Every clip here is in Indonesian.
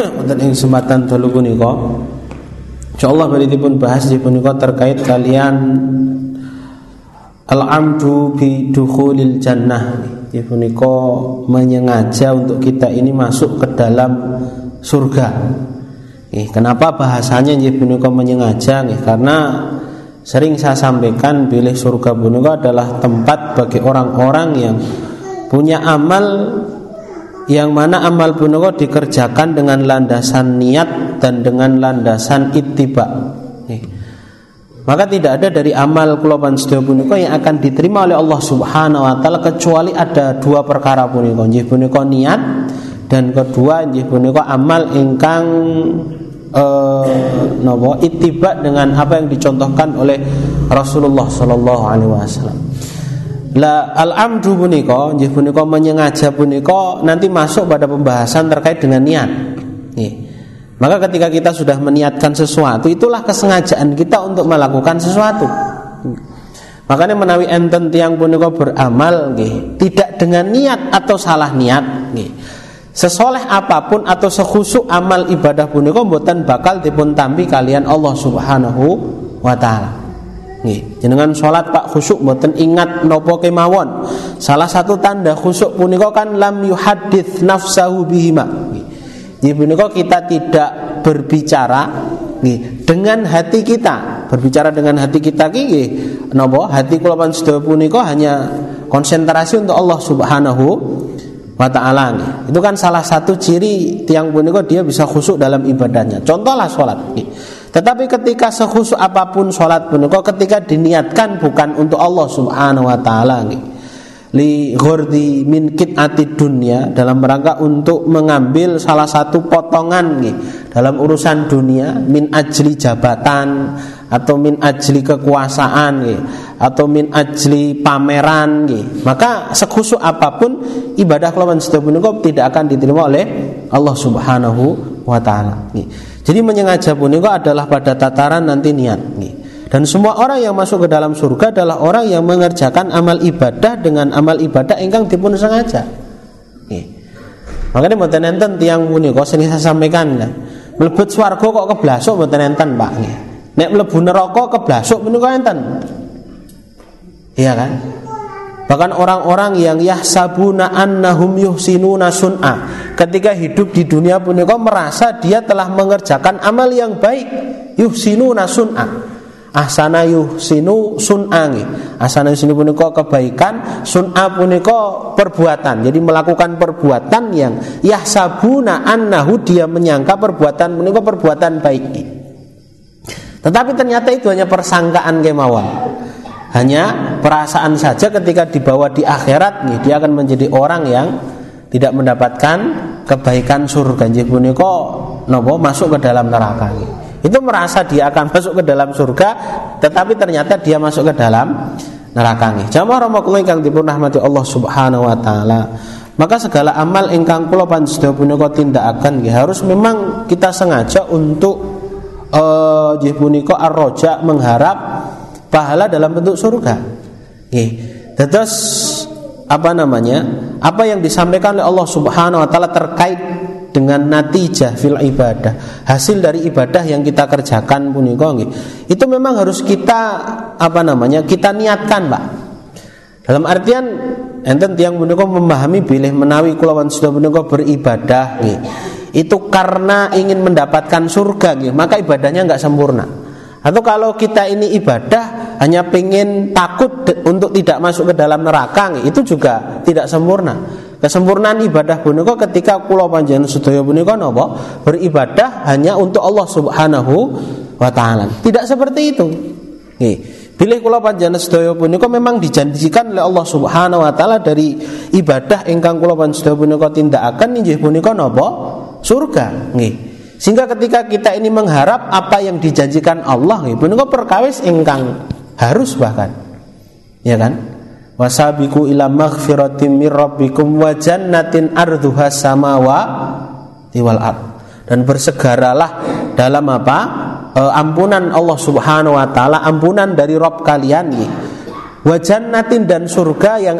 wonten ing kesempatan dalu punika insyaallah badhipun bahas punika terkait kalian al-amdu bi dukhulil jannah. Punika menyengaja untuk kita ini masuk ke dalam surga. Kenapa bahasanya punika menyengaja? Karena sering saya sampaikan bilih surga punika adalah tempat bagi orang-orang yang punya amal yang mana amal punika dikerjakan dengan landasan niat dan dengan landasan ittiba. Maka tidak ada dari amal kula panjenengan punika yang akan diterima oleh Allah Subhanahu wa taala kecuali ada dua perkara punika. Nggih punika niat dan kedua nggih punika amal ingkang ittiba dengan apa yang dicontohkan oleh Rasulullah sallallahu alaihi wasallam. La al-amdu punika nggih punika menyengaja punika nanti masuk pada pembahasan terkait dengan niat. Nggih. Maka ketika kita sudah meniatkan sesuatu, itulah kesengajaan kita untuk melakukan sesuatu. Makanya menawi enten tiyang punika beramal nggih, tidak dengan niat atau salah niat nggih. Sesoleh apapun atau sekhusyuk amal ibadah punika mboten bakal dipun tampi kalian Allah Subhanahu wa taala. Nggih, jenengan salat Pak khusyuk mboten ingat napa kemawon. Salah satu tanda khusyuk punika kan lam yuhaddits nafsahu bihima. Nggih punika kita tidak berbicara nggih dengan hati kita. Berbicara dengan hati kita nggih napa? Hati kula panjenengan punika hanya konsentrasi untuk Allah Subhanahu wa ta'ala. Itu kan salah satu ciri tiang punika dia bisa khusyuk dalam ibadahnya. Contohlah salat. Tetapi ketika sekhusyuk apapun salat punika ketika diniatkan bukan untuk Allah Subhanahu wa ta'ala li ghurdi min qit'atid dunya, dalam rangka untuk mengambil salah satu potongan dalam urusan dunia, min ajli jabatan atau min ajli kekuasaan atau min ajli pameran maka sekhusyuk apapun ibadah kelawan sedaya tidak akan diterima oleh Allah Subhanahu wa taala. Jadi menyengaja punika adalah pada tataran nanti niat. Dan semua orang yang masuk ke dalam surga adalah orang yang mengerjakan amal ibadah dengan amal ibadah ingkang dipun sengaja. Makanya mboten enten tiyang punika sing saya sampaikan mlebet swarga kok keblasuk mboten enten Pak. Nek mlebu neraka keblasuk punika enten. Iya kan? Bahkan orang-orang yang yahsabuna annahum yuhsinuna sun'a, ketika hidup di dunia punika merasa dia telah mengerjakan amal yang baik. Yuhsinuna sun'a, ahsana yuhsinu sun'a. Ahsana yuhsinu punika kebaikan, sun'a punika perbuatan. Jadi melakukan perbuatan yang yahsabuna annahu, dia menyangka perbuatan punika perbuatan baik. Tetapi ternyata itu hanya persangkaan kemawon. Hanya perasaan saja. Ketika dibawa di akhirat dia akan menjadi orang yang tidak mendapatkan kebaikan surga. Nggih punika napa masuk ke dalam neraka. Itu merasa dia akan masuk ke dalam surga, tetapi ternyata dia masuk ke dalam neraka. Jamaah rahimakumullah ingkang dipun rahmati Allah Subhanahu wa taala. Maka segala amal ingkang kula panjenengan punika tindakaken harus memang kita sengaja untuk nggih punika ar-raja, mengharap pahala dalam bentuk surga. Terus apa yang disampaikan oleh Allah Subhanahu wa taala terkait dengan natijah fil ibadah, hasil dari ibadah yang kita kerjakan punika itu memang harus kita kita niatkan, Pak. Dalam artian enten tiyang punika memahami bilih menawi kula wansuda punika beribadah itu karena ingin mendapatkan surga maka ibadahnya enggak sempurna. Atau kalau kita ini ibadah hanya pengen takut untuk tidak masuk ke dalam neraka, itu juga tidak sempurna. Kesempurnaan ibadah punika ketika kula panjenengan sedaya punika napa? Beribadah hanya untuk Allah Subhanahu wa taala. Tidak seperti itu. Bila kula panjenengan sedaya punika memang dijanjikan oleh Allah Subhanahu wa taala dari ibadah ingkang kula panjenengan sedaya punika tindakaken inggih punika napa? Surga. Sehingga ketika kita ini mengharap apa yang dijanjikan Allah, punika perkawis ingkang harus bahkan, ya kan? Wasabiqu ila maghfiratin mir rabbikum wa jannatin ardhuha samawati wal ard. Dan bersegeralah dalam ampunan Allah Subhanahu wa taala, ampunan dari Rabb kalian Wa jannatin dan surga yang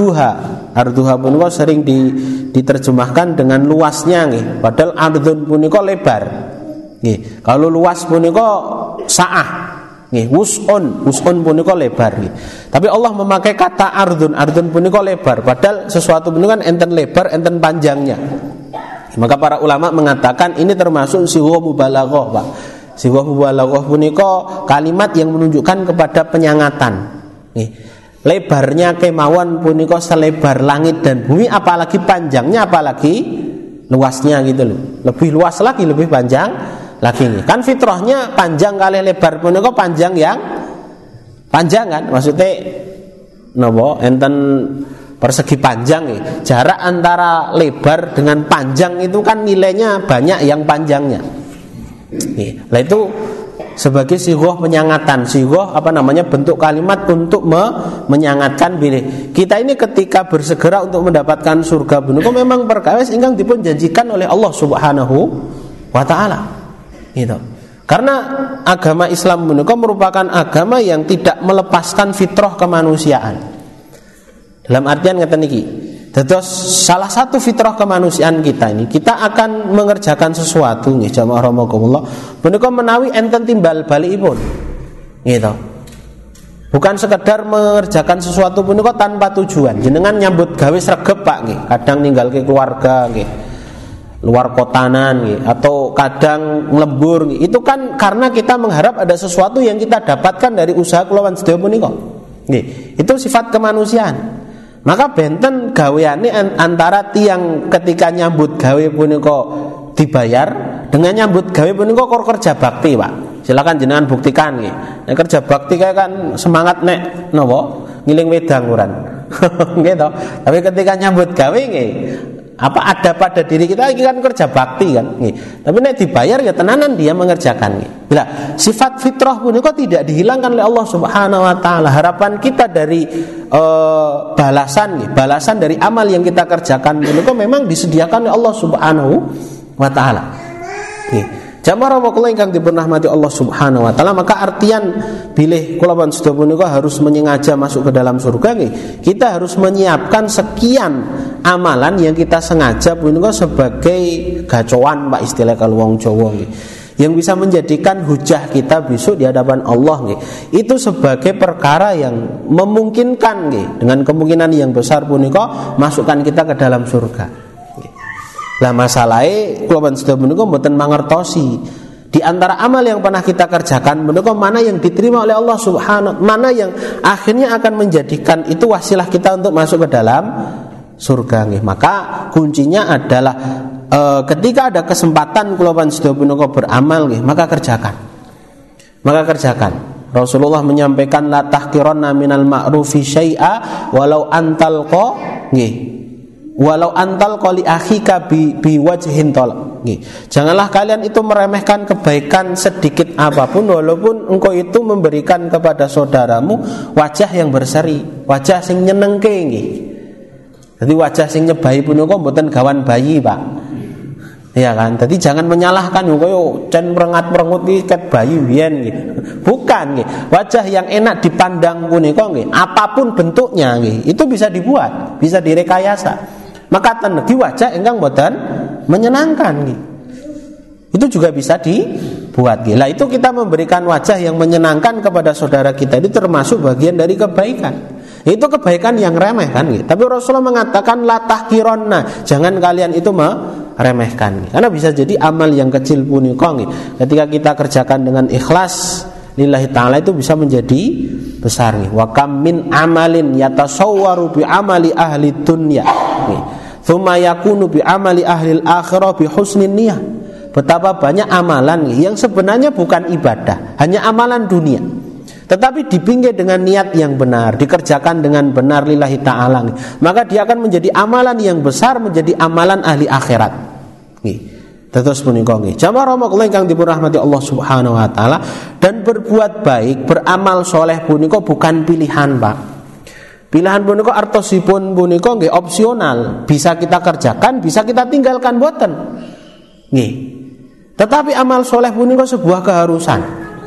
ardhuha punika sering diterjemahkan dengan luasnya nggih. Padahal ardhun punika lebar. Nggih. Kalau luas punika sa'ah. Nggih, wus'un punika lebar nggih. Tapi Allah memakai kata ardhun punika lebar. Padahal sesuatu punika kan enten lebar, enten panjangnya. Maka para ulama mengatakan ini termasuk sighah mubalaghah, Pak. Sighah mubalaghah punika kalimat yang menunjukkan kepada penyangatan. Nih, lebarnya kemawon punika selebar langit dan bumi, apalagi panjangnya, apalagi luasnya gitu loh. Lebih luas lagi, lebih panjang lagi nih. Kan fitrahnya panjang kali lebar punika panjang yang panjang kan? Maksudnya napa enten persegi panjang nih. Jarak antara lebar dengan panjang itu kan nilainya banyak yang panjangnya. Nih, lah itu sebagai sighah penyangatan, sighah bentuk kalimat untuk menyangatkan bilih. Kita ini ketika bersegera untuk mendapatkan surga punika memang perkawis ingkang dipun janjikan oleh Allah Subhanahu wa taala. Gitu. Karena agama Islam punika merupakan agama yang tidak melepaskan fitrah kemanusiaan. Dalam artian ngeten niki, dados salah satu fitrah kemanusiaan kita ini, kita akan mengerjakan sesuatu nggih jamaah rahimakumullah, punika menawi enten timbal balikipun. Gitu. Bukan sekedar mengerjakan sesuatu punika tanpa tujuan. Jenengan nyambut gawe sregep Pak nggih, kadang ninggalke keluarga nggih. Luar kotanan nggih, atau kadang nglembur nggih. Itu kan karena kita mengharap ada sesuatu yang kita dapatkan dari usaha kula sedaya punika. Nggih, itu sifat kemanusiaan. Maka benten gaweane antara tiang ketika nyambut gawe punika dibayar dengan nyambut gawe punika kerja bakti, Pak. Silakan jenengan buktikan nggih. Nek kerja bakti kae kan semangat nek napa? Ngiling wedang uran. Gitu. Tapi ketika nyambut gawe nggih, ada pada diri kita ini kan kerja bakti kan nggih. Tapi nek dibayar ya tenanan dia mengerjakan nggih. Bila sifat fitrah punika tidak dihilangkan oleh Allah Subhanahu wa taala. Harapan kita dari balasan dari amal yang kita kerjakan punika memang disediakan oleh Allah Subhanahu wa taala. Nggih. Jamaah rahimakumullah ingkang dipun rahmati Allah Subhanahu wa taala, maka artian bilih kula pan sedaya punika harus menyengaja masuk ke dalam surga nggih. Kita harus menyiapkan sekian amalan yang kita sengaja punika sebagai gacoan Pak istilah kalau wong Jawa nggih. Yang bisa menjadikan hujah kita besok di hadapan Allah nggih. Itu sebagai perkara yang memungkinkan nggih, dengan kemungkinan yang besar punika masukkan kita ke dalam surga. Lah masalahe kula sedaya menika mboten mangertosi di antara amal yang pernah kita kerjakan menika mana yang diterima oleh Allah Subhanahu, mana yang akhirnya akan menjadikan itu wasilah kita untuk masuk ke dalam surga nggih. Maka kuncinya adalah ketika ada kesempatan kula sedaya menika beramal nggih, maka kerjakan. Rasulullah menyampaikan la tahqiranna minal ma'rufi syai'a walau antalqa nggih. Walau antal qali akhika bi wajhin talaq. Janganlah kalian itu meremehkan kebaikan sedikit apapun, walaupun engkau itu memberikan kepada saudaramu wajah yang berseri, wajah sing nyenengke nggih. Jadi wajah sing nyebahi punika mboten gawan bayi, Pak. Ya kan? Jadi jangan menyalahkan koyo cen merengat-merengut iki ket bayi biyen nggih. Bukan nggih. Wajah yang enak dipandang punika nggih, apapun bentuknya nggih, itu bisa dibuat, bisa direkayasa. Maka tenegi wajah ingkang boten menyenangkan gitu. Itu juga bisa dibuat gitu. Lah itu kita memberikan wajah yang menyenangkan kepada saudara kita itu termasuk bagian dari kebaikan. Itu kebaikan yang remeh kan gitu. Tapi Rasulullah mengatakan la tahqironna, jangan kalian itu meremehkan gitu. Karena bisa jadi amal yang kecil punika gitu, ketika kita kerjakan dengan ikhlas lillahi ta'ala itu bisa menjadi besar nih. Wa kam min amalin yatasawwaru bi amali ahli dunya tsumma yakunu bi amali ahli al-akhirah bi husnin niyah. Betapa banyak amalan yang sebenarnya bukan ibadah, hanya amalan dunia, tetapi dipinggir dengan niat yang benar, dikerjakan dengan benar lillahi ta'ala, maka dia akan menjadi amalan yang besar, menjadi amalan ahli akhirat. Terus punika nggih. Jamaah rahimakumullah ingkang dipun rahmati Allah Subhanahu wa taala, dan berbuat baik, beramal soleh punika bukan pilihan, Pak. Pilihan punika artosipun punika nggih opsional, bisa kita kerjakan, bisa kita tinggalkan boten. Nggih. Tetapi amal soleh punika sebuah keharusan.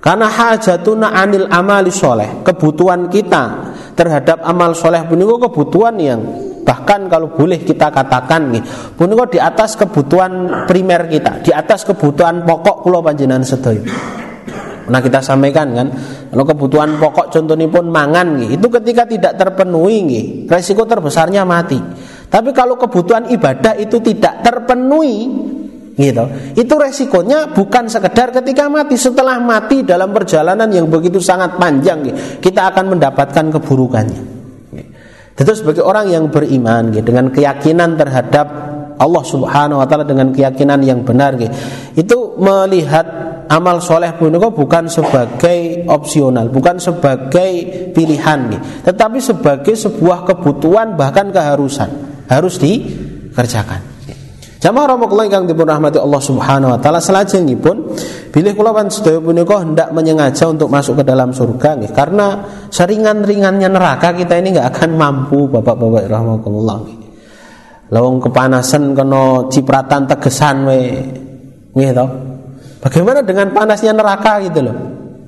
Karena hajatuna anil amali soleh, kebutuhan kita terhadap amal soleh punika kebutuhan yang bahkan kalau boleh kita katakan punika di atas kebutuhan primer kita, di atas kebutuhan pokok kula panjenengan sedaya. Nah kita sampaikan kan, kalau kebutuhan pokok contohnya pun mangan itu ketika tidak terpenuhi resiko terbesarnya mati. Tapi kalau kebutuhan ibadah itu tidak terpenuhi gitu, itu resikonya bukan sekedar ketika mati, setelah mati dalam perjalanan yang begitu sangat panjang kita akan mendapatkan keburukannya. Itu sebagai orang yang beriman dengan keyakinan terhadap Allah Subhanahu wa taala, dengan keyakinan yang benar itu melihat amal soleh punika bukan sebagai opsional, bukan sebagai pilihan tetapi sebagai sebuah kebutuhan, bahkan keharusan, harus dikerjakan. Jamaah rahmatullah ingkang dipun rahmati Allah Subhanahu wa taala, salajengipun bilih kula pan sedaya punika hendak menyengaja untuk masuk ke dalam surga karena seringan-ringannya neraka kita ini enggak akan mampu Bapak-bapak rahmatullah. Lawang kepanasan kena cipratan tegesan gitu. Bagaimana dengan panasnya neraka gitu loh.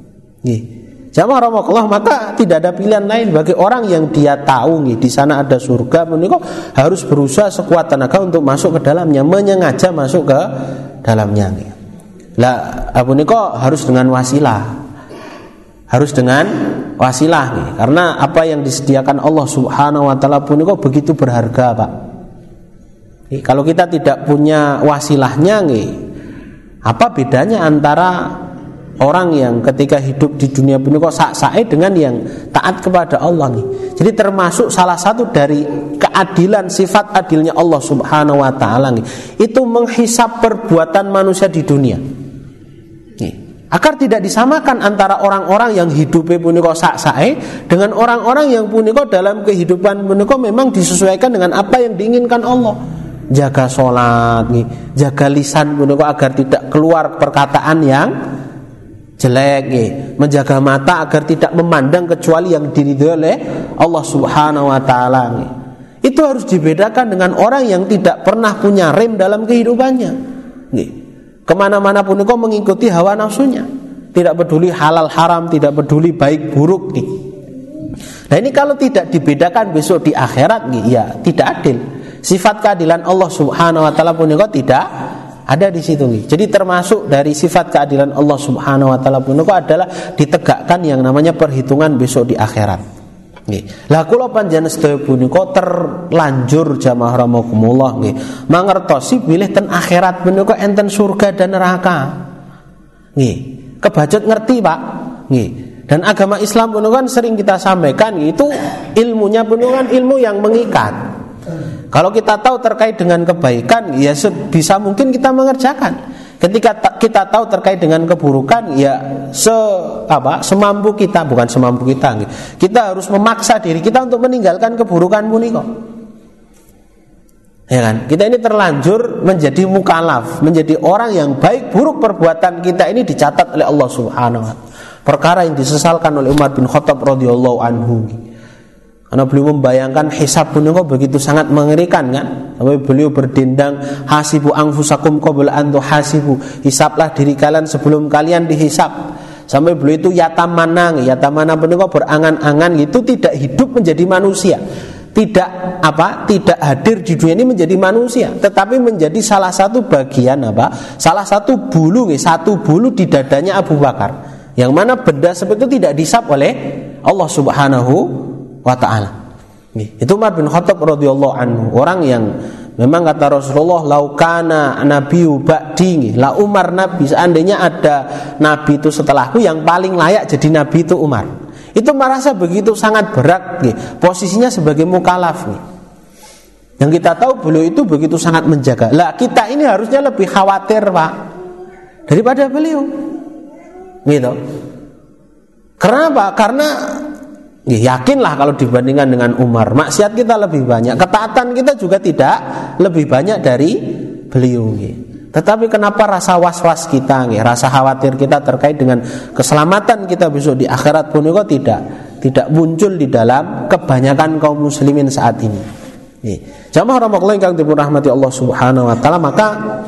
Jamaah rahmatullah, maka tidak ada pilihan lain bagi orang yang dia tahu di sana ada surga, menika harus berusaha sekuat tenaga untuk masuk ke dalamnya, menyengaja masuk ke dalamnya. Lah punika harus dengan wasilah. Harus dengan wasilah karena apa yang disediakan Allah Subhanahu wa taala punika begitu berharga, Pak. Kalau kita tidak punya wasilahnya apa bedanya antara orang yang ketika hidup di dunia ini kok sak-sake dengan yang taat kepada Allah Jadi termasuk salah satu dari keadilan, sifat adilnya Allah Subhanahu wa taala itu menghisap perbuatan manusia di dunia. Agar tidak disamakan antara orang-orang yang hidupnya punika sak-sake dengan orang-orang yang punika dalam kehidupan punika memang disesuaikan dengan apa yang diinginkan Allah. Jaga sholat, jaga lisan punika agar tidak keluar perkataan yang jelek, menjaga mata agar tidak memandang kecuali yang diridhoi oleh Allah Subhanahu wa taala. Itu harus dibedakan dengan orang yang tidak pernah punya rem dalam kehidupannya. Kemana-mana pun kok mengikuti hawa nafsunya, tidak peduli halal haram, tidak peduli baik buruk. Nah ini kalau tidak dibedakan besok di akhirat, ya tidak adil. Sifat keadilan Allah Subhanahu wa taala pun kok tidak ada di situ. Jadi termasuk dari sifat keadilan Allah Subhanahu wa taala punika adalah ditegakkan yang namanya perhitungan besok di akhirat. Nggih. Lah kula panjenengan sedaya punika terlanjur jamaah rahimakumullah nggih, mangertosi bilih ten akhirat punika enten surga dan neraka. Nggih. Kebacut ngerti, Pak. Nggih. Dan agama Islam punika kan sering kita sampaikan itu ilmunya punika kan ilmu yang mengikat. Kalau kita tahu terkait dengan kebaikan, ya sebisa mungkin kita mengerjakan. Ketika kita tahu terkait dengan keburukan, ya semampu kita, bukan semampu kita. Kita harus memaksa diri kita untuk meninggalkan keburukan punika. Ya kan? Kita ini terlanjur menjadi mukallaf, menjadi orang yang baik buruk perbuatan kita ini dicatat oleh Allah Subhanahu wa taala. Perkara yang disesalkan oleh Umar bin Khattab radhiyallahu anhu. Karena beliau membayangkan hisab punika begitu sangat mengerikan kan. Sampai beliau berdendang, hasibu anfusakum qabla an tuhasibu. Hisablah diri kalian sebelum kalian dihisab. Sampai beliau itu yatamana punika berangan-angan itu tidak hidup menjadi manusia. Tidak hadir di dunia ini menjadi manusia, tetapi menjadi salah satu bagian salah satu bulu di dadanya Abu Bakar. Yang mana benda seperti itu tidak disab oleh Allah Subhanahu wa ta'ala. Itu Umar bin Khattab radhiyallahu anhu, orang yang memang kata Rasulullah laukana nabiyyu ba'di, la Umar nabi, seandainya ada nabi itu setelahku yang paling layak jadi nabi itu Umar. Itu merasa begitu sangat berat posisinya sebagai mukallaf Yang kita tahu beliau itu begitu sangat menjaga. Lah kita ini harusnya lebih khawatir, Pak, daripada beliau. Gitu. Kenapa? Karena yakinlah kalau dibandingkan dengan Umar, maksiat kita lebih banyak, ketaatan kita juga tidak lebih banyak dari beliau. Tetapi kenapa rasa was-was kita, rasa khawatir kita terkait dengan keselamatan kita besok di akhirat pun kok tidak muncul di dalam kebanyakan kaum muslimin saat ini. Jamaah rahmatullahi yang dirahmati Allah Subhanahu wa taala, maka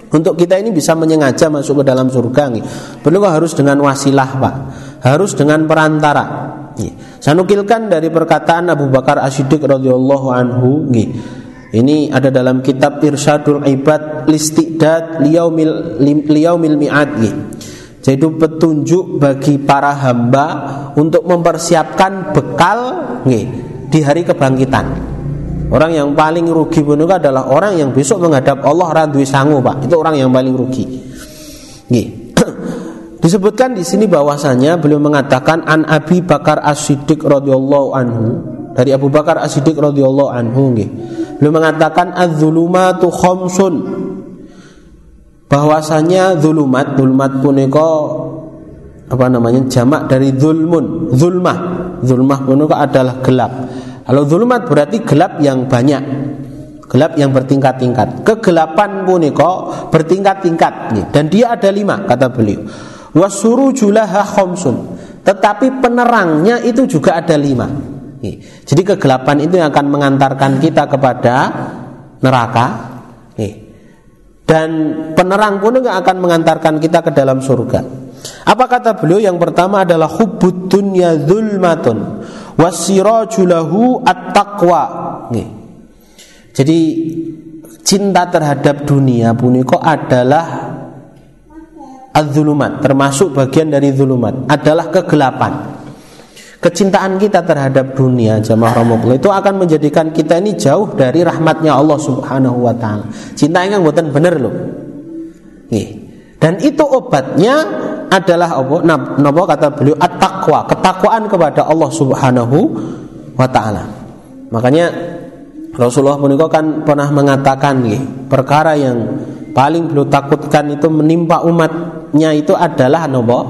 Untuk kita ini bisa menyengaja masuk ke dalam surga nggih, perlu harus dengan wasilah Pak, harus dengan perantara. Saya nukilkan dari perkataan Abu Bakar As-Siddiq radhiyallahu anhu nggih. Ini ada dalam kitab Irsyadul Ibad Listi'dad Liyaumil Mi'ad nggih. Jadi petunjuk bagi para hamba untuk mempersiapkan bekal nggih di hari kebangkitan. Orang yang paling rugi punika adalah orang yang besok menghadap Allah ora duwe sangu, Pak. Itu orang yang paling rugi. Nggih. Disebutkan di sini bahwasanya beliau mengatakan an Abi Bakar As-Siddiq radhiyallahu anhu, dari Abu Bakar As-Siddiq radhiyallahu anhu nggih. Beliau mengatakan az-zulumatu khamsun. Bahwasanya zulumat punika jamak dari zulmun, zulmah. Zulmah punika adalah gelap. Kalau zulumat berarti gelap yang banyak, gelap yang bertingkat-tingkat. Kegelapan punika bertingkat-tingkat, dan dia ada 5 kata beliau. Wasurujulaha khamsun, tetapi penerangnya itu juga ada 5. Jadi kegelapan itu yang akan mengantarkan kita kepada neraka, dan penerang pun akan mengantarkan kita ke dalam surga. Apa kata beliau? Yang pertama adalah hubbud dunya zulmatun wasirajulahu at-taqwa. Jadi cinta terhadap dunia punika adalah az-zulumat, termasuk bagian dari zulumat, adalah kegelapan. Kecintaan kita terhadap dunia, jamaah rahmatullah, itu akan menjadikan kita ini jauh dari rahmatnya Allah Subhanahu wa taala. Cinta yang mboten bener lho. Dan itu obatnya adalah apa kata beliau at-taqwa, ketakwaan kepada Allah Subhanahu wa taala. Makanya Rasulullah punika kan pernah mengatakan perkara yang paling beliau takutkan itu menimpa umatnya itu adalah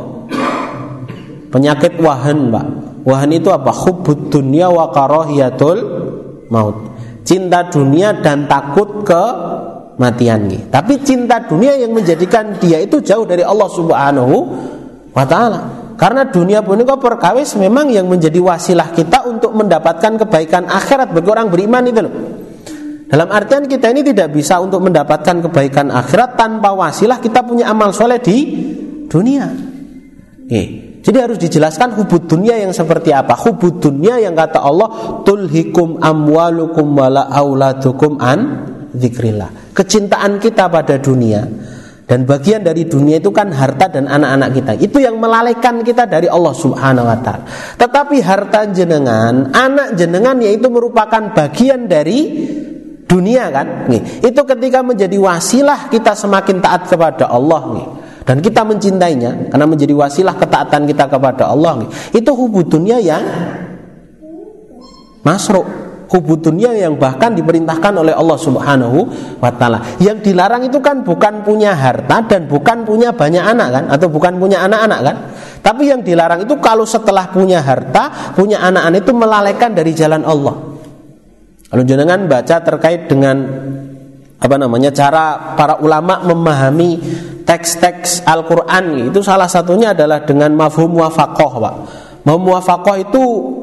penyakit wahan, Pak. Wahan itu apa? Hubbud dunya wa karahiyatul maut. Cinta dunia dan takut kematian. Tapi cinta dunia yang menjadikan dia itu jauh dari Allah Subhanahu wa taala. Karena dunia punika perkawis memang yang menjadi wasilah kita untuk mendapatkan kebaikan akhirat bagi orang beriman itu loh. Dalam artian kita ini tidak bisa untuk mendapatkan kebaikan akhirat tanpa wasilah kita punya amal soleh di dunia. Jadi harus dijelaskan hubud dunia yang seperti apa. Hubud dunia yang kata Allah tulhikum amwalukum wala auladukum an dzikrillah. Kecintaan kita pada dunia, dan bagian dari dunia itu kan harta dan anak-anak kita. Itu yang melalaikan kita dari Allah Subhanahu wa taala. Tetapi harta jenengan, anak jenengan yaitu merupakan bagian dari dunia kan. Itu ketika menjadi wasilah kita semakin taat kepada Allah dan kita mencintainya karena menjadi wasilah ketaatan kita kepada Allah. Itu hubud dunia yang masruh, hubud dunia yang bahkan diperintahkan oleh Allah Subhanahu wa taala. Yang dilarang itu kan bukan punya harta dan bukan punya banyak anak kan, atau bukan punya anak-anak kan. Tapi yang dilarang itu kalau setelah punya harta, punya anak-anak itu melalaikan dari jalan Allah. Kalau jenengan baca terkait dengan cara para ulama memahami teks-teks Al-Qur'an, itu salah satunya adalah dengan mafhum muwafaqah, Pak. Mafhum muwafaqah itu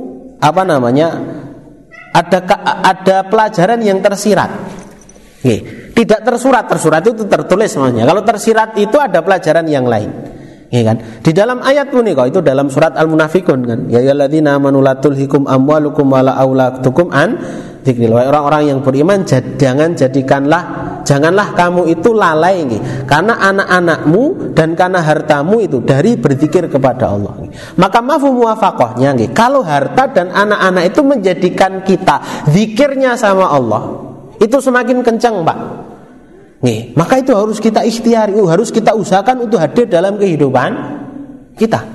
ada pelajaran yang tersirat. Tidak tersurat itu tertulis namanya. Kalau tersirat itu ada pelajaran yang lain. Kan? Di dalam ayat punika itu dalam surat Al-Munafikun kan. Ya ayyuhalladzina amanu la tulhikum amwalukum wala auladukum an dzikrillah. Orang-orang yang beriman janganlah kamu itu lalai karena anak-anakmu dan karena hartamu itu dari berzikir kepada Allah. Maka mafhum muwafaqahnya kalau harta dan anak-anak itu menjadikan kita zikirnya sama Allah itu semakin kencang, Pak. Maka itu harus kita ikhtiari, harus kita usahakan untuk hadir dalam kehidupan kita.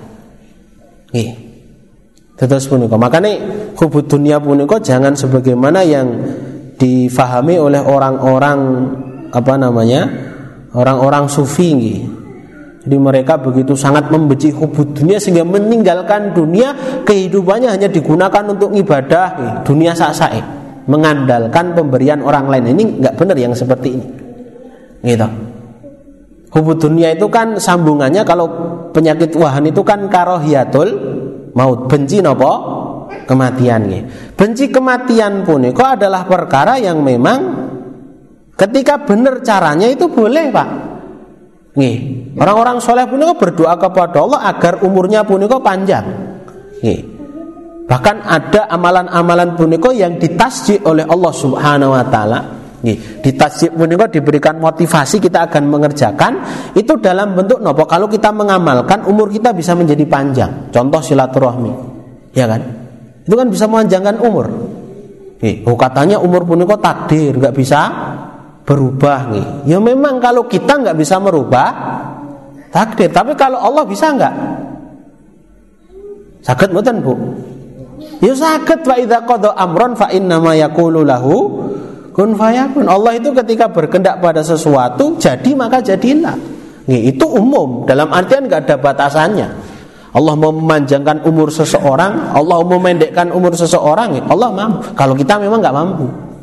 Terus punika, makanya hubud dunia punika jangan sebagaimana yang difahami oleh orang-orang orang-orang sufi. Jadi mereka begitu sangat membenci hubud dunia sehingga meninggalkan dunia, kehidupannya hanya digunakan untuk ibadah dunia sak-sae, mengandalkan pemberian orang lain. Ini enggak benar yang seperti ini. Hubud dunia itu kan sambungannya, kalau penyakit wahan itu kan karahiyatul maut, benci kematian. Benci kematian pun itu adalah perkara yang memang ketika benar caranya itu boleh, Pak. Nggih. Orang-orang soleh punika berdoa kepada Allah agar umurnya punika panjang. Nggih. Bahkan ada amalan-amalan punika yang ditasjih oleh Allah Subhanahu wa taala. Nggih. Ditasjih punika diberikan motivasi kita akan mengerjakan itu dalam bentuk napa? Kalau kita mengamalkan umur kita bisa menjadi panjang. Contoh silaturahmi. Ya kan? Itu kan bisa memanjangkan umur. Nggih. Oh, katanya umur punika takdir, enggak bisa berubah nih. Ya memang kalau kita nggak bisa merubah takdir, tapi kalau Allah bisa nggak? Saged mboten, Bu? Ya saged. Wa idza qada amron fa innama yaqulu lahu kun fayakun. Allah itu ketika berkehendak pada sesuatu jadi maka jadilah. Nih, itu umum dalam artian nggak ada batasannya. Allah mau memanjangkan umur seseorang, Allah mau memendekkan umur seseorang, Allah mampu. Kalau kita memang nggak mampu.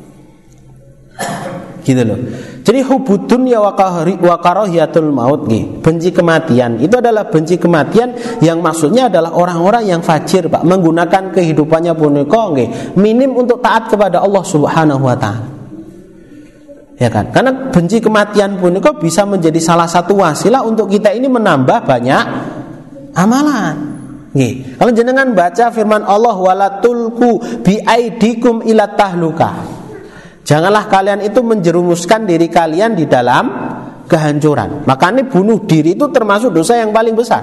Gitu loh. Jadi hubud dunya wa karahiyatul maut nggih. Benci kematian itu adalah benci kematian yang maksudnya adalah orang-orang yang fajir, Pak, menggunakan kehidupannya punika nggih minim untuk taat kepada Allah Subhanahu wa taala. Ya kan? Karena benci kematian punika bisa menjadi salah satu wasilah untuk kita ini menambah banyak amalan. Nggih. Kalau jenengan baca firman Allah wala tulqu bi aidikum ila tahlukah. Janganlah kalian itu menjerumuskan diri kalian di dalam kehancuran. Makanya bunuh diri itu termasuk dosa yang paling besar.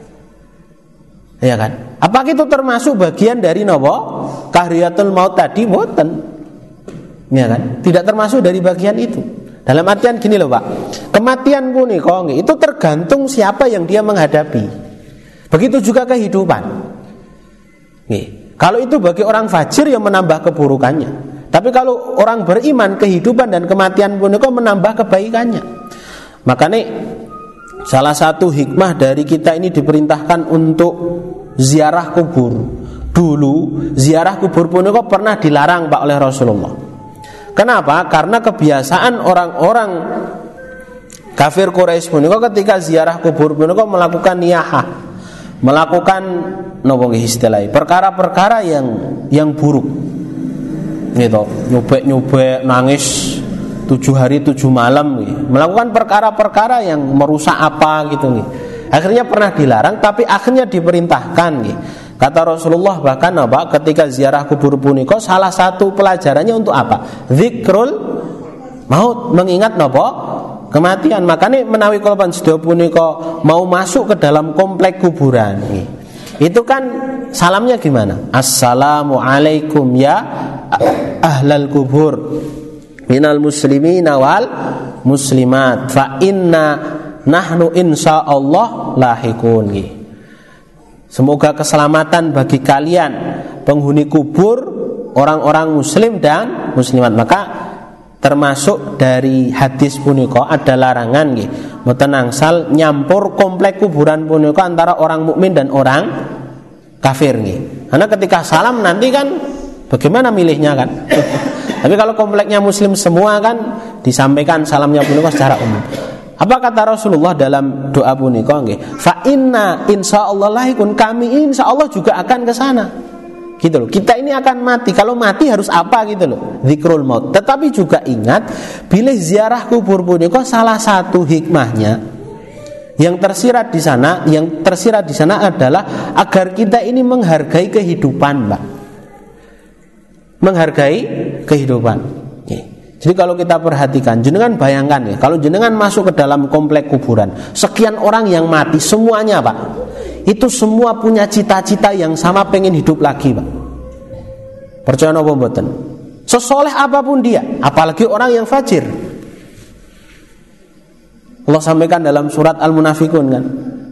Ya kan? Apakah itu termasuk bagian dari napa? Kahriyatul maut tadi mboten. Ya kan? Tidak termasuk dari bagian itu. Dalam artian gini loh, Pak. Kematian punika itu tergantung siapa yang dia menghadapi. Begitu juga kehidupan. Nih, kalau itu bagi orang fajir yang menambah keburukannya. Tapi kalau orang beriman, kehidupan dan kematian pun itu menambah kebaikannya. Makanya salah satu hikmah dari kita ini diperintahkan untuk ziarah kubur. Dulu ziarah kubur pun itu pernah dilarang, Pak, oleh Rasulullah. Kenapa? Karena kebiasaan orang-orang kafir Quraisy pun itu ketika ziarah kubur pun itu melakukan niyahah, melakukan nopo istilahnya perkara-perkara yang buruk. Gitu, nyobek nangis 7 hari 7 malam gitu. Melakukan perkara-perkara yang merusak apa gitu gitu. Akhirnya pernah dilarang tapi akhirnya diperintahkan gitu. Kata Rasulullah bahkan apa ketika ziarah kubur punika salah satu pelajarannya untuk apa? Zikrul maut, mengingat napa? Kematian. Makanya menawi kalpan sedaya punika mau masuk ke dalam komplek kuburan gitu. Itu kan salamnya gimana? Assalamualaikum ya ahlal kubur minal muslimina wal muslimat fa inna nahnu insyaallah lahikun. Semoga keselamatan bagi kalian penghuni kubur, orang-orang muslim dan muslimat. Maka termasuk dari hadis punika ada larangan nggih mboten angsal nyampur komplek kuburan punika antara orang mukmin dan orang kafir nggih. Karena ketika salam nanti kan bagaimana milihnya kan? Tapi kalau kompleknya muslim semua kan disampaikan salamnya punika secara umum. Apa kata Rasulullah dalam doa punika nggih? Fa inna insyaallah lahikun, kami insyaallah juga akan ke sana. Gitu loh. Kita ini akan mati. Kalau mati harus apa gitu loh? Zikrul maut. Tetapi juga ingat bila ziarah kubur punika salah satu hikmahnya yang tersirat di sana adalah agar kita ini menghargai kehidupan, Mbak. Menghargai kehidupan. Oke. Jadi kalau kita perhatikan, jenengan bayangkan ya, kalau jenengan masuk ke dalam komplek kuburan, sekian orang yang mati semuanya, Pak. Itu semua punya cita-cita yang sama, pengen hidup lagi, Pak. Percaya napa mboten? Sesoleh apapun dia, apalagi orang yang fajir. Allah sampaikan dalam surat Al-Munafikun kan.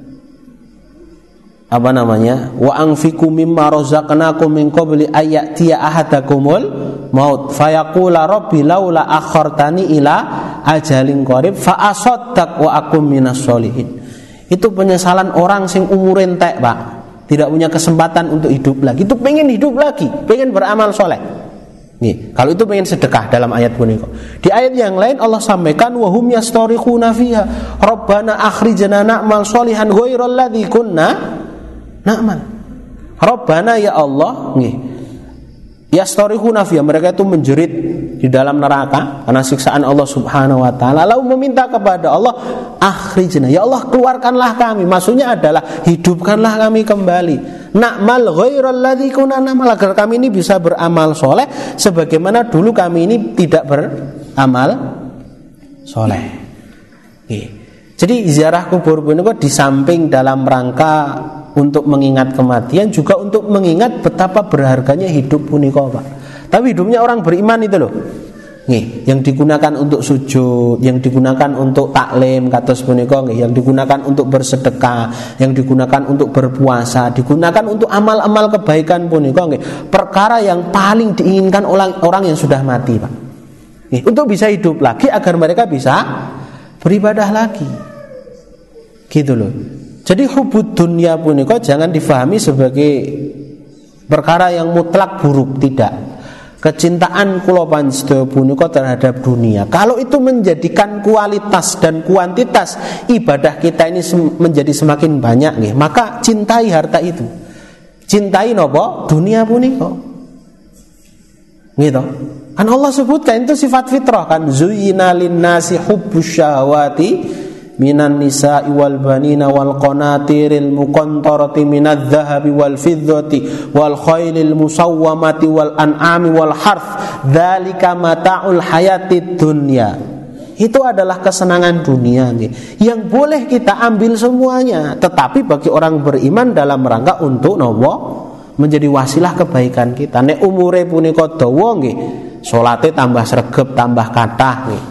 Apa namanya? Wa anfiqu mimma razaqnakum min qabli ayyatiya ahadakumul maut fayaqula rabbi laula akhartani ila ajalin qarib fa asaddaq wa akum minas sholihin. Itu penyesalan orang sing umure entek, Pak. Tidak punya kesempatan untuk hidup lagi. Itu pengen hidup lagi, pengen beramal soleh. Nih, kalau itu pengen sedekah dalam ayat punika. Di ayat yang lain Allah sampaikan wa hum yastarikhuna fiha rabbana akhrijna na'mal sholihan ghairal ladzi kunna na'mal. Rabbana ya Allah, nggih. Yastarihuna fiha, mereka itu menjerit di dalam neraka karena siksaan Allah Subhanahu wa taala, lalu meminta kepada Allah, akhrijna, ya Allah keluarkanlah kami. Maksudnya adalah hidupkanlah kami kembali. Na'mal ghairal ladzi kunna na'mal, agar kami ini bisa beramal soleh sebagaimana dulu kami ini tidak beramal soleh. Jadi ziarah kubur punika di samping dalam rangka untuk mengingat kematian, juga untuk mengingat betapa berharganya hidup punika, Pak. Tapi hidupnya orang beriman itu loh. Nggih, yang digunakan untuk sujud, yang digunakan untuk taklim kados punika nggih, yang digunakan untuk bersedekah, yang digunakan untuk berpuasa, digunakan untuk amal-amal kebaikan punika nggih, perkara yang paling diinginkan orang yang sudah mati, Pak. Nggih, untuk bisa hidup lagi agar mereka bisa beribadah lagi. Gitu loh. Jadi hubud dunia punika jangan difahami sebagai perkara yang mutlak buruk, tidak. Kecintaan kula panjenengan punika terhadap dunia, kalau itu menjadikan kualitas dan kuantitas ibadah kita ini menjadi semakin banyak nih, maka cintai harta itu. Cintai napa? Dunia punika. Gitu. Kan Allah sebutkan itu sifat fitrah kan, zuyyina lin-nasi hubbus syahawati minan nisa'i wal banina wal qanatiril muqantarati minadh dhahabi wal fiddati wal khailil musawwamati wal an'ami wal harth dzalika mata'ul hayatid dunya. Itu adalah kesenangan dunia nih, yang boleh kita ambil semuanya, tetapi bagi orang beriman dalam rangka untuk nopo menjadi wasilah kebaikan kita. Nek umure punika dawa nggih, salate tambah sregep tambah kathah nggih.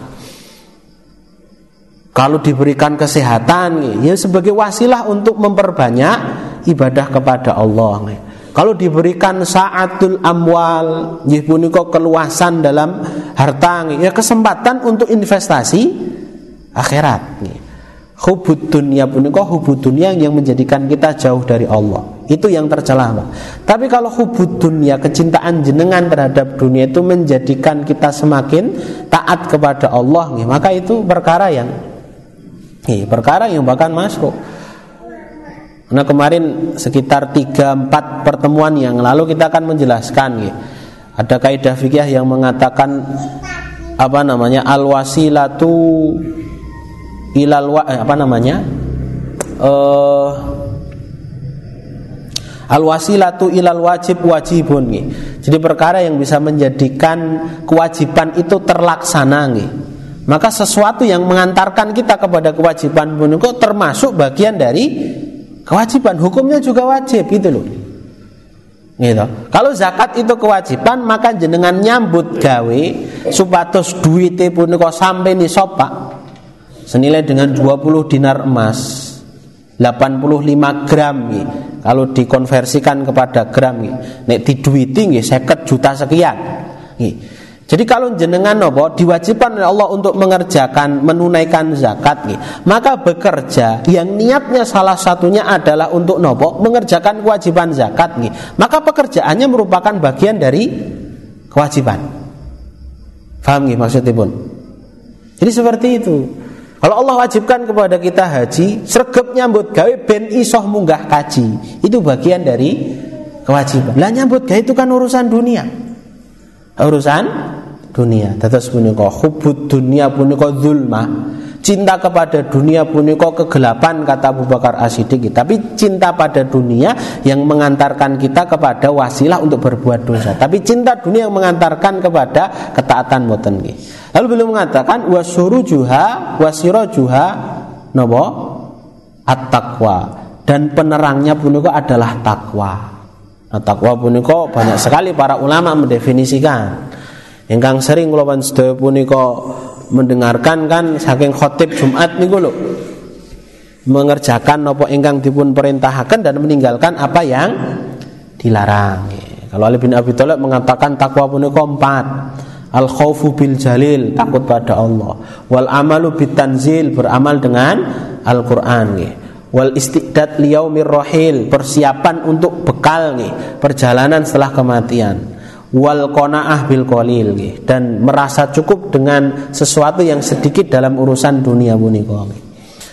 Kalau diberikan kesehatan ya sebagai wasilah untuk memperbanyak ibadah kepada Allah. Kalau diberikan sa'atul amwal nggih punika keluasan dalam harta ya kesempatan untuk investasi akhirat. Hubud dunia punika hubud dunia yang menjadikan kita jauh dari Allah. Itu yang tercela, Pak. Tapi kalau hubud dunia, kecintaan jenengan terhadap dunia itu menjadikan kita semakin taat kepada Allah, maka itu perkara yang bahkan masuk. Nah kemarin sekitar 3-4 pertemuan yang lalu kita akan menjelaskan ada kaidah fikih yang mengatakan al-wasilatu ilal al-wasilatu ilal wajib wajibun. Jadi perkara yang bisa menjadikan kewajiban itu terlaksana maka sesuatu yang mengantarkan kita kepada kewajiban pun itu termasuk bagian dari kewajiban, hukumnya juga wajib gitu loh. Gitu. Kalau zakat itu kewajiban, maka jenengan nyambut gawe supados duwite punika sampai nisab Pak, senilai dengan 20 dinar emas, 85 gram kalau dikonversikan kepada gram nek diduwiti 50 juta sekian. Jadi kalau jenengan nopo diwajibkan oleh Allah untuk menunaikan zakat maka bekerja yang niatnya salah satunya adalah untuk nopo mengerjakan kewajiban zakat maka pekerjaannya merupakan bagian dari kewajiban. Paham maksudnya pun? Jadi seperti itu. Kalau Allah wajibkan kepada kita haji, sregep nyambut gawe ben isoh munggah kaji, itu bagian dari kewajiban. Lah nyambut gawe itu kan urusan dunia. Dados punika hubud dunia punika zulmah. Cinta kepada dunia punika kegelapan kata Abu Bakar As-Siddiq. Tapi cinta pada dunia yang mengantarkan kita kepada wasilah untuk berbuat dosa. Tapi cinta dunia yang mengantarkan kepada ketaatan mboten nggih. Lalu beliau mengatakan wasirajuha napa? At-taqwa. Dan penerangnya punika adalah takwa. Nah, takwa punika banyak sekali para ulama mendefinisikan. Ingkang sering kula panjenengan punika mendengarkan kan saking khotib Jumat niku lho. Mengerjakan apa ingkang dipun perintahaken dan meninggalkan apa yang dilarang. Kalau Ali bin Abi Thalib mengatakan takwa punika 4. Al-khaufu bil jalil, takut pada Allah. Wal amalu bit tanzil, beramal dengan Al-Qur'an nggih. Wal istiqdad liyaumir rahil, persiapan untuk bekal perjalanan setelah kematian. Wal qanaah bil qalil, dan merasa cukup dengan sesuatu yang sedikit dalam urusan dunia punika.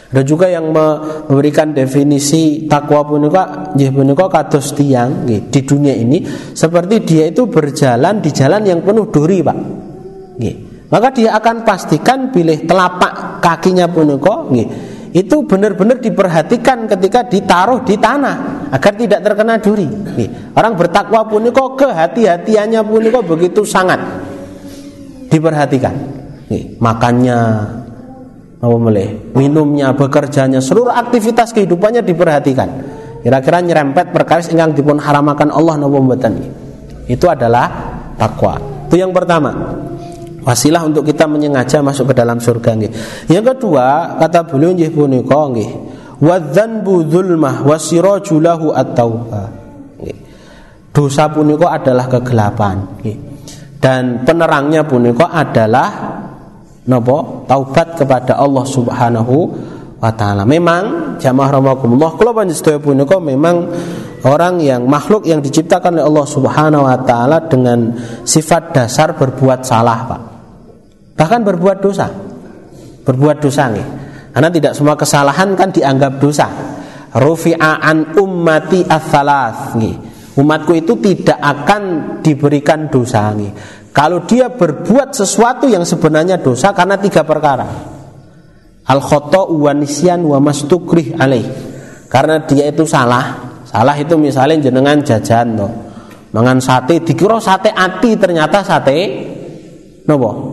Ada juga yang memberikan definisi takwa punika nggih punika kados tiyang nggih di dunia ini seperti dia itu berjalan di jalan yang penuh duri, Pak. Nggih. Maka dia akan pastikan bilih telapak kakinya punika nggih itu benar-benar diperhatikan ketika ditaruh di tanah agar tidak terkena duri. Nggih. Orang bertakwa punika kehati-hatiannya punika begitu sangat diperhatikan. Nggih. Makannya, minumnya, bekerjanya, seluruh aktivitas kehidupannya diperhatikan. Kira-kira nyerempet perkawis ingkang dipun haramaken Allah napa mboten. Itu adalah takwa. Itu yang pertama. Wasilah untuk kita menyengaja masuk ke dalam surga nggih. Yang kedua, kata beliau nggih punika nggih, wadzanbu dzulmah wasiraju lahu at-taubah. Dosa punika adalah kegelapan nggih. Dan penerangnya punika adalah napa? Taubat kepada Allah Subhanahu wa taala. Memang jamaah rahimakumullah kula panjenengan punika memang orang yang makhluk yang diciptakan oleh Allah Subhanahu wa taala dengan sifat dasar berbuat salah, Pak. Bahkan berbuat dosa. Berbuat dosa nih. Karena tidak semua kesalahan kan dianggap dosa. Rufi'a an ummati ats-tsalaats nih. Umatku itu tidak akan diberikan dosa nih kalau dia berbuat sesuatu yang sebenarnya dosa karena 3 perkara. Al-khata'u wa nisyan wa mastukrih alaih. Karena dia itu salah. Salah itu misalnya jenengan jajan no. Mangan sate dikira sate ati ternyata sate napa?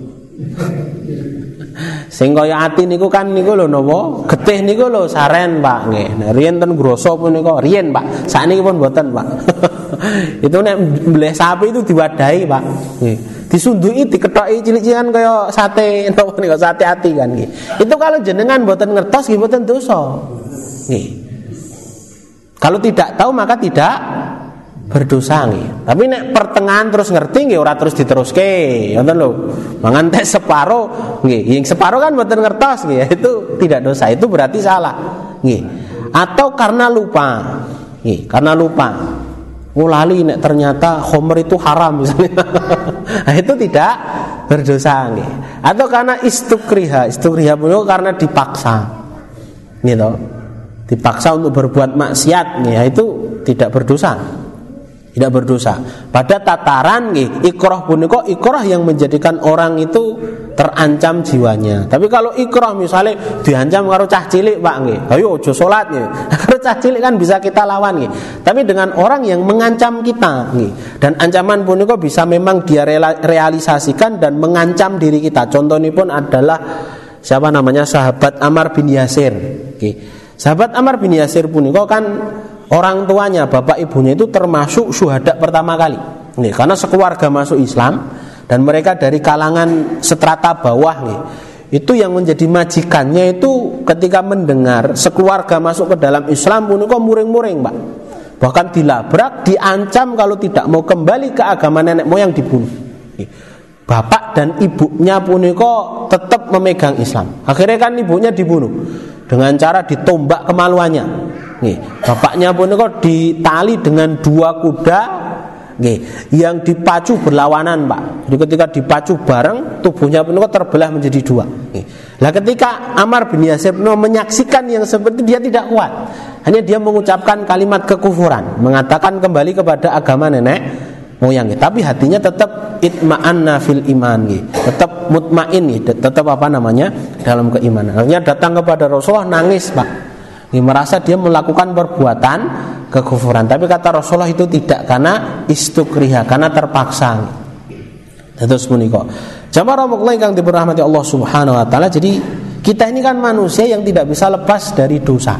Sing kaya ati niku kan niku lho napa? Getih niku lho saren, Pak nggih. Nah, riyen ten Groso punika riyen, Pak. Sakniki pun mboten, Pak. Itu nek mbleh sapi itu diwadahi, Pak. Nggih. Disunduki dikethoki cilik-cilikan kaya sate napa niku sate ati kan nggih. Itu kalau jenengan mboten ngertos nggih mboten dosa. Nggih. Kalau tidak tahu maka tidak berdosa nggih. Tapi nek pertengahan terus ngerti nggih ora terus diteruske, ngoten lho. Mangan teh separo nggih, yang separo kan mboten ngertos nggih, itu tidak dosa, itu berarti salah nggih. Atau karena lupa. Nggih, karena lupa. Lali nek ternyata khamr itu haram misalnya. Nah, itu tidak berdosa nggih. Atau karena istukriha pun karena dipaksa. Gitu. Dipaksa untuk berbuat maksiat nggih, itu tidak berdosa. Tidak berdosa. Pada tataran nggih, ikrah punika ikrah yang menjadikan orang itu terancam jiwanya. Tapi kalau ikrah misalnya diancam karo cah cilik, Pak nggih. Ayo aja salat nggih. Karo cah cilik kan bisa kita lawan nggih. Tapi dengan orang yang mengancam kita nggih. Dan ancaman punika bisa memang dia realisasikan dan mengancam diri kita. Contohipun adalah siapa namanya? Sahabat Ammar bin Yasir nggih. Sahabat Ammar bin Yasir punika kan orang tuanya, bapak ibunya itu termasuk syuhada pertama kali. Nih, karena sekeluarga masuk Islam dan mereka dari kalangan strata bawah nih. Itu yang menjadi majikannya itu ketika mendengar sekeluarga masuk ke dalam Islam pun kok muring-muring, Pak. Bahkan dilabrak, diancam kalau tidak mau kembali ke agama nenek moyang dibunuh. Nih, bapak dan ibunya pun kok tetap memegang Islam. Akhirnya kan ibunya dibunuh dengan cara ditombak kemaluannya. Nih, bapaknya pun kok ditali dengan 2 kuda, nih, yang dipacu berlawanan, Pak. Jadi ketika dipacu bareng, tubuhnya pun kok terbelah menjadi 2. Nih. Lah ketika Ammar bin Yasir menyaksikan yang seperti dia tidak kuat, hanya dia mengucapkan kalimat kekufuran, mengatakan kembali kepada agama nenek moyang. Tapi hatinya tetap itma'anna fil iman, tetap mutmain, tetap apa namanya dalam keimanan. Akhirnya datang kepada Rasulullah nangis, Pak. Dia merasa dia melakukan perbuatan kekufuran. Tapi kata Rasulullah itu tidak, karena istukriha, karena terpaksa. Terus menika. Jamaah rahimakumullah yang dirahmati Allah Subhanahu wa taala. Jadi kita ini kan manusia yang tidak bisa lepas dari dosa.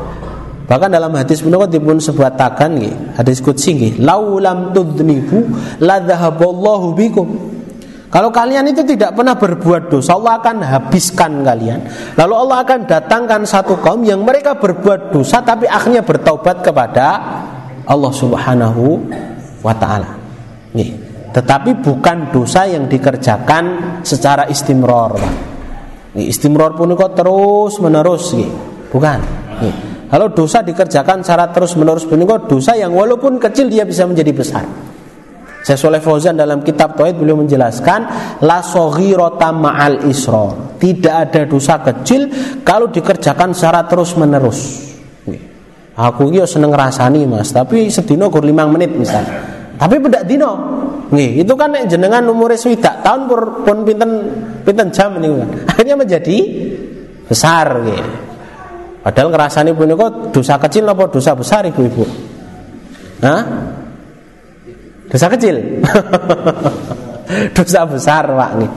Bahkan dalam hadis menika dipun sebutaken nggih, hadis qudsi nggih, laulam tudnibu la dzahaballahu bikum. Kalau kalian itu tidak pernah berbuat dosa, Allah akan habiskan kalian. Lalu Allah akan datangkan satu kaum yang mereka berbuat dosa tapi akhirnya bertaubat kepada Allah Subhanahu wa taala. Nih, tetapi bukan dosa yang dikerjakan secara istimror, Pak. Nih, istimror pun kok terus menerus nggih. Bukan. Nih, kalau dosa dikerjakan secara terus menerus pun kok dosa yang walaupun kecil dia bisa menjadi besar. Syekh Shalih Fauzan dalam kitab Tauhid beliau menjelaskan la shaghirata ma'al israr. Tidak ada dosa kecil kalau dikerjakan secara terus-menerus. Aku iki seneng ngrasani Mas, tapi sedina gur 5 menit misal. Tapi bedak dino. Nggih, itu kan nek jenengan umure swidak tahun pun pinten jam niku kan. Akhirnya menjadi besar nggih. Padahal ngrasani punika dosa kecil apa dosa besar Ibu-ibu? Hah? Dosa kecil. Dosa besar Pak nggih.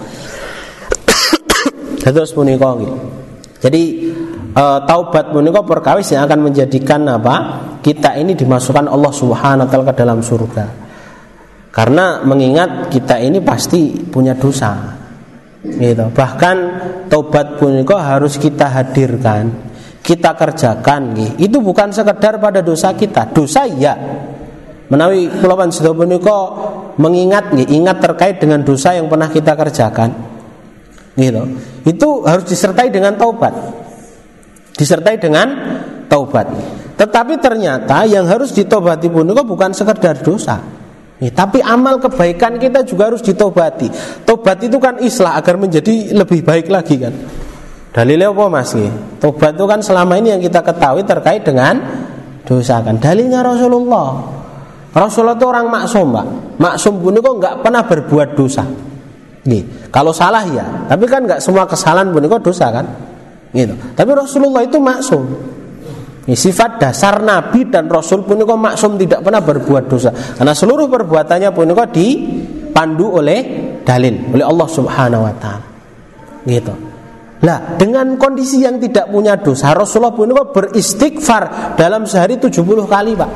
Terus punika nggih. Jadi taubat punika perkawis yang akan menjadikan apa? Kita ini dimasukkan Allah Subhanahu wa taala ke dalam surga. Karena mengingat kita ini pasti punya dosa. Gitu. Bahkan taubat punika harus kita hadirkan, kita kerjakan nggih. Itu bukan sekedar pada dosa kita. Dosa ya. Menawi kula panjenengan punika mengingat nggih, ingat terkait dengan dosa yang pernah kita kerjakan. Gitu. Itu harus disertai dengan taubat. Disertai dengan taubat. Tetapi ternyata yang harus ditobati punika bukan sekedar dosa. Tapi amal kebaikan kita juga harus ditobati. Tobat itu kan islah agar menjadi lebih baik lagi kan. Dalilnya apa Mas? Tobat itu kan selama ini yang kita ketahui terkait dengan dosa kan. Dalilnya Rasulullah. Rasulullah itu orang maksum Pak. Maksum punika enggak pernah berbuat dosa. Kalau salah ya, tapi kan enggak semua kesalahan punika dosa kan. Gitu. Tapi Rasulullah itu maksum. Sifat dasar Nabi dan Rasul punika maksum, tidak pernah berbuat dosa. Karena seluruh perbuatannya punika dipandu oleh dalil, oleh Allah Subhanahu wa taala. Gitu. Lah, dengan kondisi yang tidak punya dosa, Rasulullah punika beristighfar dalam sehari 70 kali, Pak.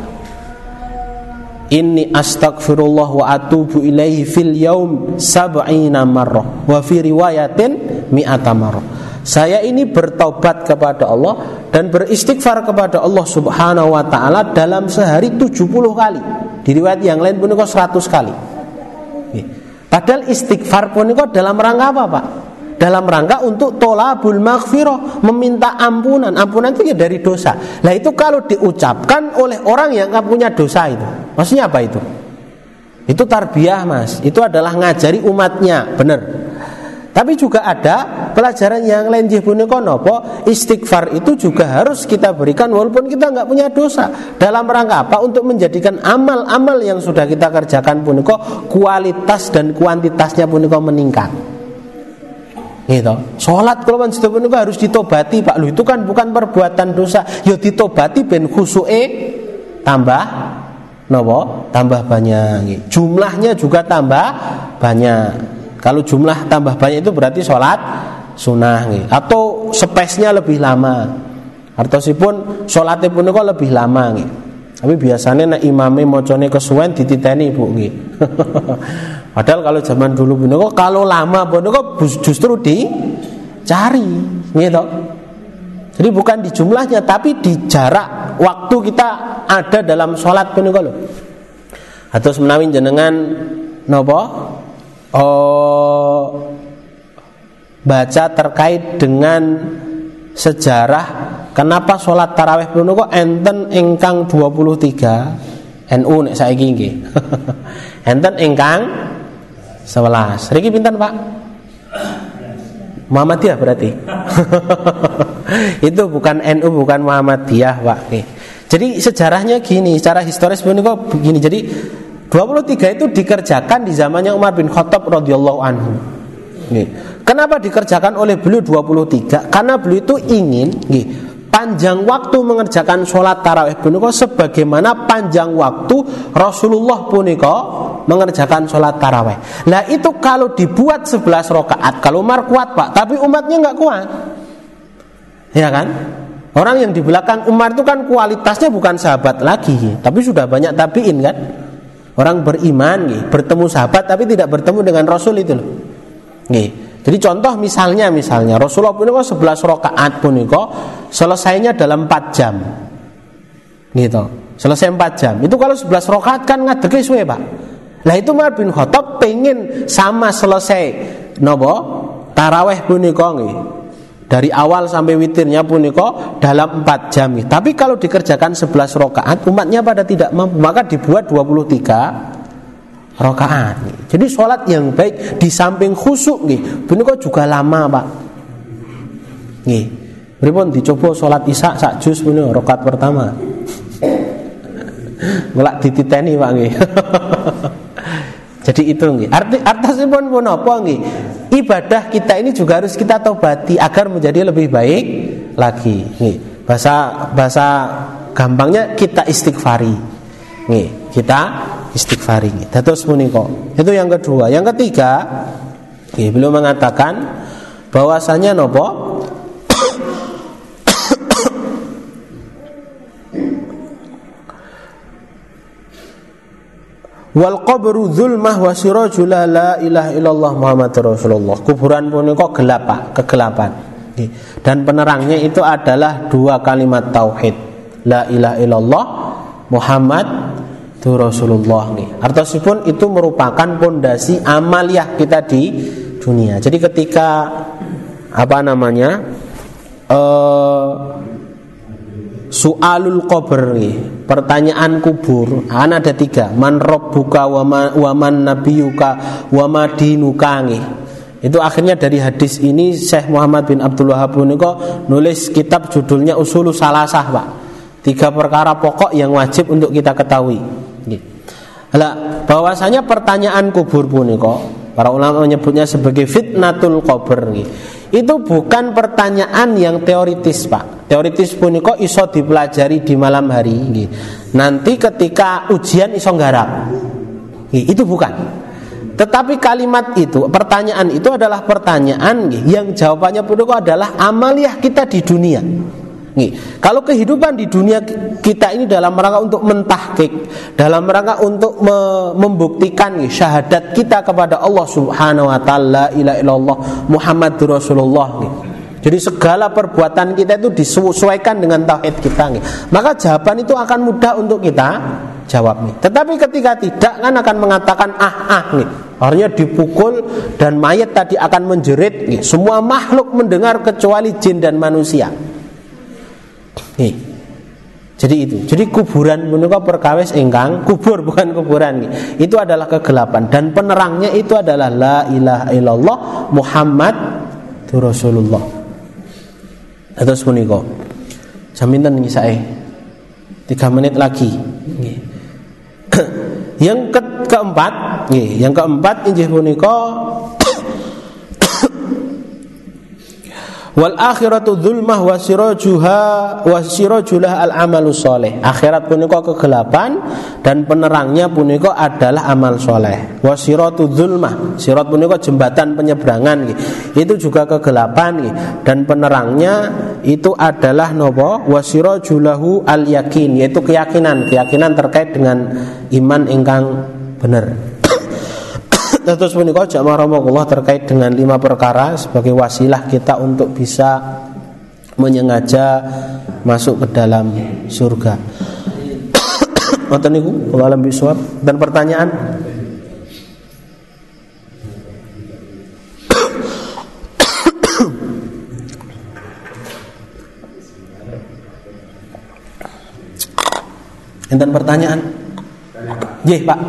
Inni astaghfirullah wa atubu ilaihi fil yaum 70 marrah wa fi riwayatin 100 marrah. Saya ini bertaubat kepada Allah dan beristighfar kepada Allah Subhanahu wa taala dalam sehari 70 kali. Di riwayat yang lain punika 100 kali. Padahal istighfar punika dalam rangka apa, Pak? Dalam rangka untuk tolabul maghfirah, meminta ampunan. Ampunan itu ya dari dosa. Nah itu kalau diucapkan oleh orang yang enggak punya dosa itu, maksudnya apa itu? Itu tarbiyah Mas. Itu adalah ngajari umatnya, benar. Tapi juga ada pelajaran yang lain nggih punika napa? Istighfar itu juga harus kita berikan walaupun kita enggak punya dosa. Dalam rangka apa? Untuk menjadikan amal-amal yang sudah kita kerjakan punika kualitas dan kuantitasnya punika meningkat. Gitu. Salat kalau panjenengan punika harus ditobati, Pak. Itu kan bukan perbuatan dosa. Ya ditobati ben khusuke tambah napa? Tambah banyak. Jumlahnya juga tambah banyak. Kalau jumlah tambah banyak itu berarti sholat sunnah atau space-nya lebih lama. Artosipun sholatnya pun kok lebih lama Tapi biasanya nek imame macane kesuwen dititeni Ibu nggih. Padahal kalau zaman dulu pun kok kalau lama pun kok justru dicari gitu. Jadi bukan di jumlahnya tapi di jarak waktu kita ada dalam sholat pun kok lho. Atau menawi jenengan napa? Baca terkait dengan sejarah kenapa sholat tarawih punika enten ingkang 23 NU nek saiki nggih. Enten ingkang 11. Riki pinten Pak? Muhammadiyah berarti. Itu bukan NU bukan Muhammadiyah Pak. Jadi sejarahnya gini, secara historis punika begini. Jadi 23 itu dikerjakan di zamannya Umar bin Khattab radhiyallahu anhu. Kenapa dikerjakan oleh beliau 23? Karena beliau itu ingin panjang waktu mengerjakan sholat tarawih punika sebagaimana panjang waktu Rasulullah punika mengerjakan sholat tarawih. Nah itu kalau dibuat 11 rakaat, kalau Umar kuat Pak, tapi umatnya nggak kuat, ya kan? Orang yang di belakang Umar itu kan kualitasnya bukan sahabat lagi, tapi sudah banyak tabiin kan? Orang beriman bertemu sahabat tapi tidak bertemu dengan Rasul itu loh. Jadi contoh misalnya Rasulullah punika 11 rakaat punika selesainya dalam 4 jam. Gitu. Selesai 4 jam. Itu kalau 11 rakaat kan ngadege suwe, Pak. Lah itu Umar bin Khattab pengen sama selesai napa? Tarawih punika dari awal sampai witirnya punika dalam 4 jam. Tapi kalau dikerjakan 11 rakaat umatnya pada tidak mampu, maka dibuat 23 rakaat. Jadi sholat yang baik di samping khusyuk nggih, punika juga lama, Pak. Nggih. Pripun dicoba sholat isya sak juz punika rakaat pertama. Mulak dititeni, Pak nggih. Jadi itu nggih. Artosipun pun apa nggih? Ibadah kita ini juga harus kita tobati agar menjadi lebih baik lagi. Nggih. Bahasa gampangnya kita istighfari. Nggih, kita istighfari. Dados punika. Itu yang kedua. Yang ketiga, nggih, beliau mengatakan bahwasanya napa? Wal qabru dzulmah wa sirajul la ilaha illallah Muhammadur Rasulullah. Kuburan punika gelap, Pak, kegelapan. Nggih. Dan penerangnya itu adalah dua kalimat tauhid. La ilaha illallah Muhammad itu Rasulullah nih. Artosipun itu merupakan pondasi amaliyah kita di dunia. Jadi ketika su'alul qabr nih, pertanyaan kubur, ada tiga. Man rabbuka wa man nabiyuka wa ma dinuka nih. Itu akhirnya dari hadis ini Syekh Muhammad bin Abdul Wahhab niko nulis kitab judulnya Ushulus Salasah, Pak. 3 perkara pokok yang wajib untuk kita ketahui. Lah, bahwasanya pertanyaan kubur punika para ulama menyebutnya sebagai fitnatul qabr. Itu bukan pertanyaan yang teoritis, Pak. Teoritis punika iso dipelajari di malam hari. Nanti ketika ujian iso nggarap. Itu bukan. Tetapi kalimat itu, pertanyaan itu adalah pertanyaan yang jawabannya punika adalah amaliyah kita di dunia. Kalau kehidupan di dunia kita ini dalam rangka untuk mentahqiq, dalam rangka untuk membuktikan syahadat kita kepada Allah Subhanahu wa taala, la ilaha illallah Muhammadur Rasulullah. Jadi segala perbuatan kita itu disesuaikan dengan tauhid kita. Maka jawaban itu akan mudah untuk kita jawab. Tetapi ketika tidak, kan akan mengatakan Akhirnya dipukul dan mayat tadi akan menjerit. Semua makhluk mendengar kecuali jin dan manusia. Jadi itu. Jadi kuburan menika perkawis ingkang kubur, bukan kuburan. Itu adalah kegelapan dan penerangnya itu adalah la ilaha illallah Muhammad Rasulullah. Terus menika. Jaminan niki sae. 3 menit lagi. Yang keempat inggih punika wal akhiratu dzulmah wa sirajulah al amalus shalih. Akhirat punika kegelapan dan penerangnya punika adalah amal soleh. Wa siratu dzulmah, sirat punika jembatan penyeberangan. Itu juga kegelapan dan penerangnya itu adalah napa? Wa sirajulahu al yakin, yaitu keyakinan terkait dengan iman ingkang bener. Terus menika jamaah rahimakumullah terkait dengan 5 perkara sebagai wasilah kita untuk bisa menyengaja masuk ke dalam surga. Ngoten niku alam bisawab dan pertanyaan. Enten pertanyaan? Nggih, Pak.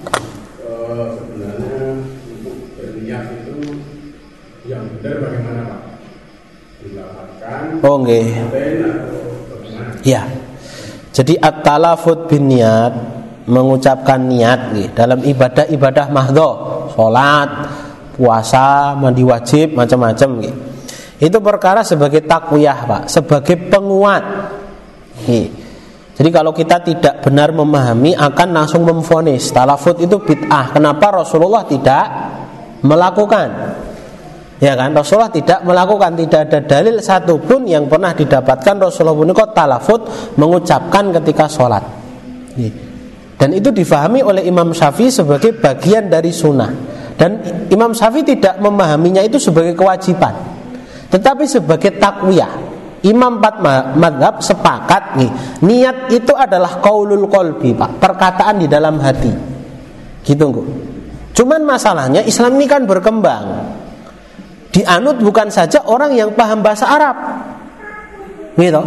Bagaimana, Pak? Dilafadzkan. Oh nggih. Ya. Jadi at-talafut bin niat, mengucapkan niat nggih dalam ibadah mahdhah, salat, puasa, mandi wajib, macam-macam nggih. Itu perkara sebagai takwiyah, Pak, sebagai penguat. Nggih. Jadi kalau kita tidak benar memahami akan langsung memvonis talafut itu bid'ah. Kenapa Rasulullah tidak melakukan? Ya kan, Rasulullah tidak melakukan, tidak ada dalil satupun yang pernah didapatkan Rasulullah punika talafut mengucapkan ketika sholat. Dan itu difahami oleh Imam Syafi'i sebagai bagian dari sunnah. Dan Imam Syafi'i tidak memahaminya itu sebagai kewajiban, tetapi sebagai takwiyah. Imam 4 mazhab sepakat niat itu adalah qaulul qalbi, Pak, perkataan di dalam hati. Gitu kok. Cuman masalahnya Islam ini kan berkembang. Dianut bukan saja orang yang paham bahasa Arab. Gitu.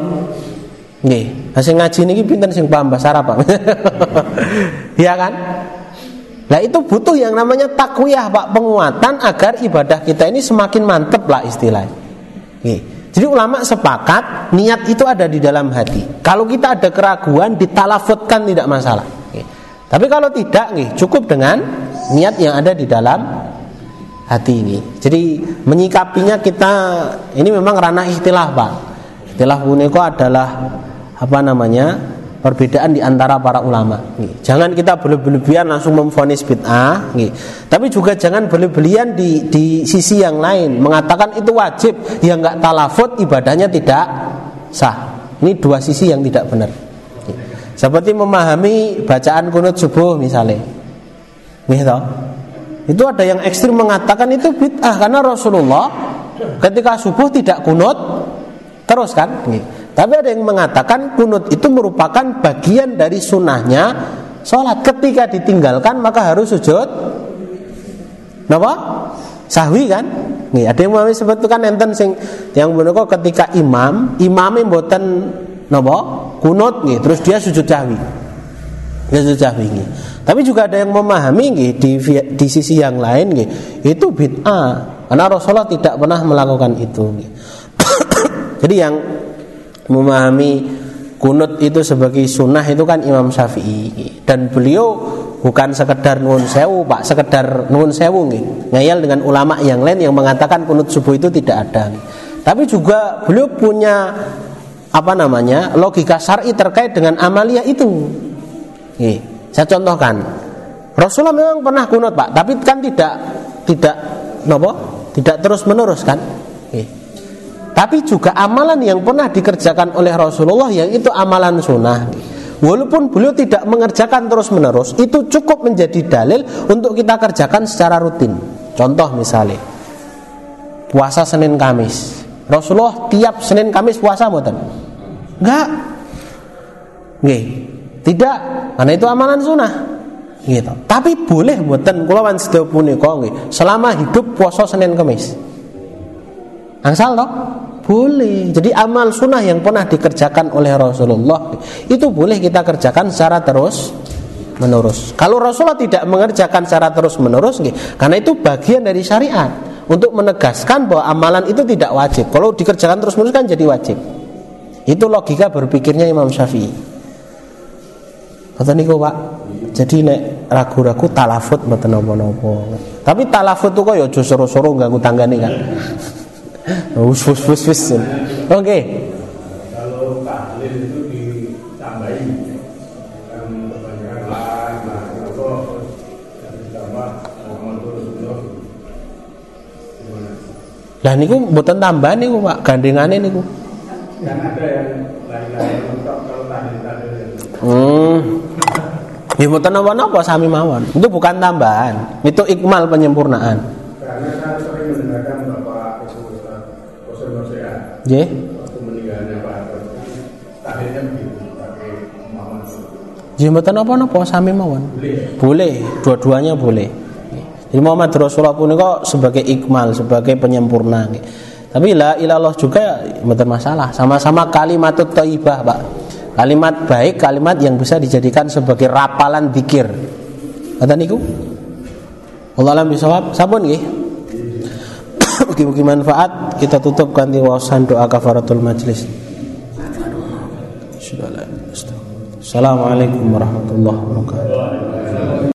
Nggih, sing ngaji niki pinten sing paham bahasa Arab, Pak? Iya kan? Lah itu butuh yang namanya takwiyah, Pak, penguatan agar ibadah kita ini semakin mantep lah istilahnya. Jadi ulama sepakat niat itu ada di dalam hati. Kalau kita ada keraguan ditalafutkan tidak masalah. Tapi kalau tidak, cukup dengan niat yang ada di dalam hati ini. Jadi menyikapinya kita ini memang ranah ikhtilaf, Pak. Ikhtilaf punika adalah perbedaan di antara para ulama. Jangan kita berlebihan langsung memvonis bid'ah, tapi juga jangan berlebihan di sisi yang lain mengatakan itu wajib, yang enggak talafut ibadahnya tidak sah. Ini dua sisi yang tidak benar. Seperti memahami bacaan kunut subuh misalnya. Itu ada yang ekstrim mengatakan itu bid'ah karena Rasulullah ketika subuh tidak kunut terus kan. Tapi ada yang mengatakan kunut itu merupakan bagian dari sunnahnya sholat. Ketika ditinggalkan maka harus sujud sahwi kan. Ada yang memahami seperti itu kan enten sing yang menika ketika imame mboten kunut terus dia sujud sahwi. Tapi juga ada yang memahami di sisi yang lain itu bid'ah karena Rasulullah tidak pernah melakukan itu. Jadi yang memahami kunut itu sebagai sunnah itu kan Imam Syafi'i, dan beliau bukan sekedar nuwun sewu, Pak, sekedar nuwun sewu ngayal dengan ulama yang lain yang mengatakan kunut subuh itu tidak ada. Tapi juga beliau punya logika syar'i terkait dengan amaliyah itu. Saya contohkan, Rasulullah memang pernah kunut, Pak, tapi kan tidak terus menerus kan. Tapi juga amalan yang pernah dikerjakan oleh Rasulullah yang itu amalan sunnah, walaupun beliau tidak mengerjakan terus menerus, itu cukup menjadi dalil untuk kita kerjakan secara rutin. Contoh misalnya puasa Senin Kamis, Rasulullah tiap Senin Kamis puasa mboten? Enggak. Tidak, karena itu amalan sunnah. Tapi boleh mboten kula wan sedaya punika selama hidup puasa Senin Kamis? Angsal toh? Boleh. Jadi amal sunnah yang pernah dikerjakan oleh Rasulullah itu boleh kita kerjakan secara terus menerus. Kalau Rasulullah tidak mengerjakan secara terus menerus, karena itu bagian dari syariat untuk menegaskan bahwa amalan itu tidak wajib. Kalau dikerjakan terus menerus kan jadi wajib. Itu logika berpikirnya Imam Syafi'i. Kata niku, Pak. Jadi nek ragu-ragu talafut mboten napa-napa. Tapi talafut itu kok ya aja soro-soro ganggu tanggane kan. Wus. Oke. Kalau tahlil itu ditambahin kan kebanyakan ditambah lah niku mboten tambahan niku, Pak, gandengane niku. Kan ada yang lain-lain untuk kalau tahlil. Ya mboten napa-napa sami mawon. Itu bukan tambahan, itu ikmal penyempurnaan. Karena saya sering mendengarkan Bapak Nggih. Waktu meninggalnya Pak Harto, tahlilnya begitu, pakai Muhammad. Ya mboten napa-napa sami mawon. Boleh, dua-duanya boleh. Jadi Muhammad Rasulullah punika sebagai ikmal, sebagai penyempurna. Tapi la ilallah juga mboten masalah, sama-sama kalimatut thayyibah, Pak. Kalimat baik, kalimat yang bisa dijadikan sebagai rapalan zikir. Kata niku. Allah alam bisawab. Sampun nggih. Mugi-mugi manfaat. Kita tutup kanthi wawasan doa kafaratul majlis. Assalamualaikum warahmatullahi wabarakatuh.